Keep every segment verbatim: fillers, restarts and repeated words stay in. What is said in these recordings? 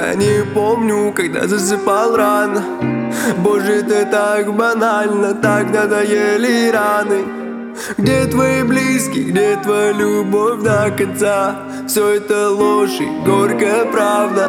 Я не помню, когда засыпал рано. Боже, это так банально, так надоели раны. Где твои близкие, где твоя любовь до конца? Все это ложь и горькая правда.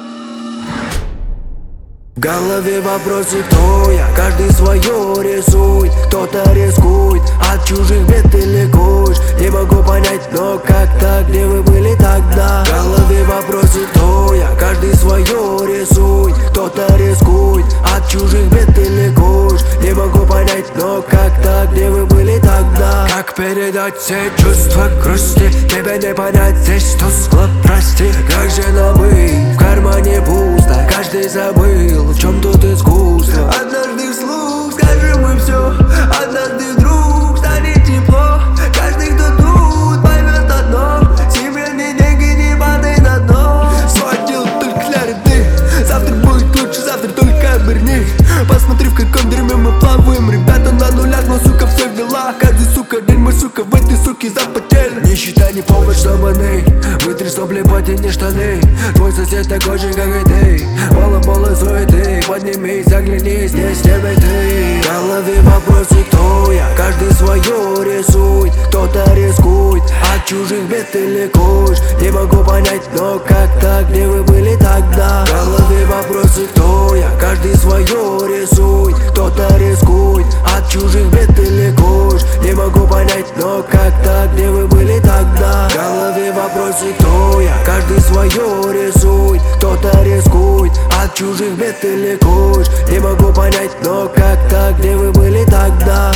В голове вопросы, кто я, каждый свое рисует. Кто-то рискует, от чужих бед ты ликуешь. Не могу понять, но как так, где вы были тогда? В голове вопросы, кто я, каждый свое рисует. Кто-то рискует, от чужих бед ты ликуешь. Не могу понять, но как так, где вы были тогда? Как передать все чувства грусти? Тебя не понять, здесь тускло, прости. Как же нам быть, в кармане пусто, каждый забыл, в чем тут искусство. Однажды вслух скажем мы все, однажды вдруг станет тепло. Каждый, кто тут, поймет одно: себе ни деньги, не падай на дно. Сводил только для ряды, завтра будет лучше, завтра только оберни. Посмотри, в каком дерьме мы плаваем. Ребята на нулях, но сука все в делах. Каждый сука день мы сука в этой суке запотели. Нищета не повод, что мы вытри сопли, потяни штаны. Твой сосед такой же, как и ты. Мало-мало суеты, поднимись, загляни, здесь тебе ты. В голове вопросы, кто я, каждый свое рисует. Кто-то рискует, от чужих бед ты ликуешь. Не могу понять, но как так, где вы были тогда? В голове вопросы, кто я, каждый свое рисует. Кто-то рискует, от чужих бед ты ликуешь. Не могу понять, но как так, где вы были тогда? В голове вопросы, кто я, каждый свое рисует. Кто-то рискует, от чужих бед ты ликуешь. Не могу понять, но как так, где вы были тогда?